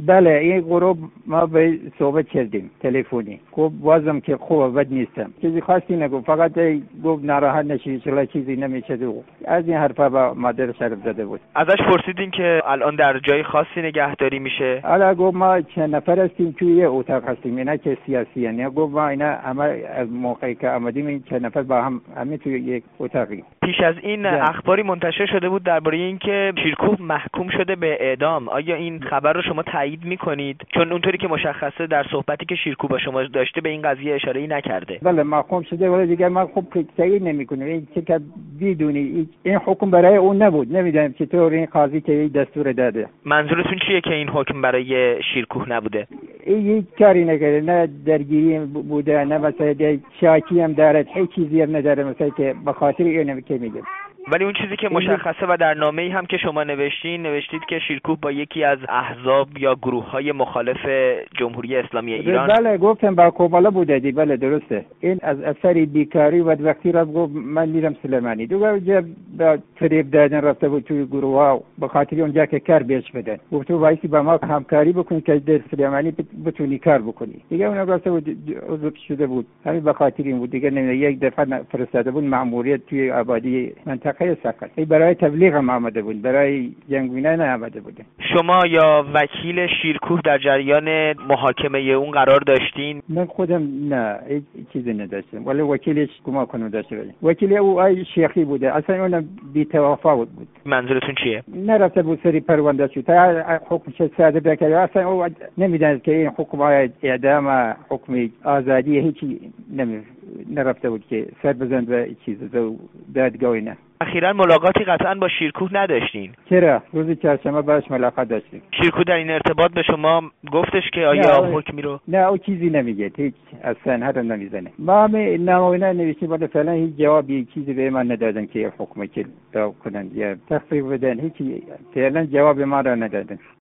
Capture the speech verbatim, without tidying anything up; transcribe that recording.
بله این غروب ما به صحبت کردیم تلفنی. خب بازم که خوب بد نیستم، چیزی خاصی نگفت، فقط گفت ناراحت نشید چرا چیزی نمیشه. از این حرفا با مادر شرف زده بود. ازش پرسیدین که الان در جای خاصی نگهداری میشه؟ حالا گفت ما چند نفر هستیم توی یه اتاق هستیم، اینا که سیاسی هستن. گفت ما اینا همه از موقعی که آمدیم این چند نفر با هم همه توی یک اتاقی. پیش از این ده. اخباری منتشر شده بود درباره اینکه شیرکوه محکوم شده به اعدام. آیا این خبر رو شما تایید میکنید؟ چون اونطوری که مشخصه در صحبتی که شیرکوه با شما داشته به این قضیه اشاره‌ای نکرده. بله محکوم شده، ولی دیگه ما خوب تایید نمیکنیم. این که بدونی این حکم برای اون نبود، نمیدونم چطور این قاضی که دستور داده. منظورتون چیه که این حکم برای شیرکوه نبوده؟ این کاری نکرده، نه درگیری بوده، نه مثلا شاکی هم دارد، هیچ چیزی هم نداره مثلا که به خاطر اینو که میگم. ولی اون چیزی که مشخصه و در نامه‌ای هم که شما نوشتین نوشتید که شیرکوه با یکی از احزاب یا گروه‌های مخالف جمهوری اسلامی ایران. بله گفتم با کوبالا بوده دی. بله درسته. این از اثر بیکاری و وقتی را گفت من میرم سلیمانی. دوباره جب با فریب دادن رفته بود توی گروه‌ها به خاطر اونجا که کار بهش بدن. گفت تو وایسی با ما همکاری بکن که در سلیمانی بتونی کار بکنی. دیگه اون رفته بود عضو شده بود. همین به خاطر این بود. دیگه نمیدونم یک دفعه فرستاده بود مأموریت توی آبادی منطقه سقط. این برای تبلیغ هم آمده بود، برای جنگوینه نه آمده بود. شما یا وکیل شیرکوه در جریان محاکمه اون قرار داشتین؟ من خودم نه هیچ چیزی نداشتم، ولی وکیلش کمک کنه داشته بود. وکیل او آی شیخی بوده، اصلا اون بی توافق بود. منظورتون چیه؟ نرفته بود سری پرونده شد تا حکمش صادر کرد. اصلا او نمیدونه که این حکم اعدام و حکم آزادی هیچی نمی نرفته بود که سر بزنه به چیز دادگاه نه. اخیراً ملاقاتی قطعاً با شیرکوه نداشتین؟ چرا؟ روز چهارشنبه باش ملاقات داشتیم. شیرکوه در این ارتباط به شما گفتش که آیا حکمی رو؟ نه او چیزی نمیگه، هیچ اصلا حرف نمیزنه. ما هم نمونه نوشتیم ولی فعلا هیچ جوابی چیزی به من ندادن که حکمی که داو کنن یا تخفیف بدن. هیچ فعلا جواب ما را ندادن.